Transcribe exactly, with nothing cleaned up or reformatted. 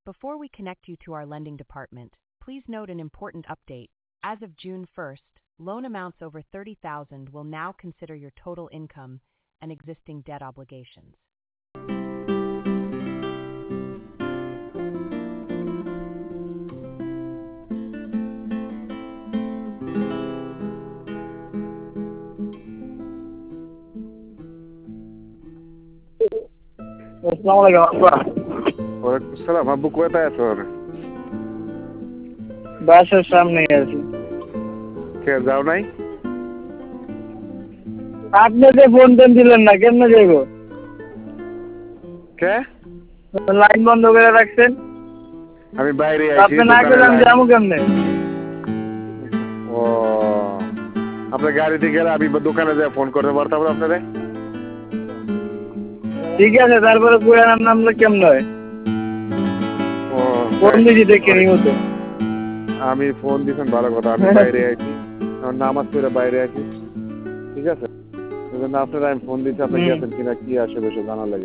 Before we connect you to our lending department, please note an important update. As of June first, loan amounts over thirty thousand will now consider your total income and existing debt obligations. আসসালামু আলাইকুম আব্বা। ওয়ালাইকুম আসসালাম। আব্বু কোথায় আছো? বাসার সামনে আছি। কে যাও নাই? আপনি যে ফোন টোন দিলেন না, কেমনে যাইব? কে? লাইন বন্ধ করে রাখছেন। আমি বাইরে আছি। আপনি না গেলে আমি যাবো কেমনে? ও, আপনার গাড়িতে গেলে আমি দোকানে যাই ফোন করতে পারতাম না আপনারে? ঠিক আছে, তারপরে পুরান নামলে কেমন হয়? ও, ফোন দিছি দেখে নিব তো। আমি ফোন দিছেন ভালো কথা, আমি বাইরে আছি, আমার নামাজ পড়ে বাইরে আছি, ঠিক আছে? এই জন্য আপনারা আমি ফোন দিচ্ছি, আপনি গেছেন কিনা কি আসে বেশি জানা লাগে।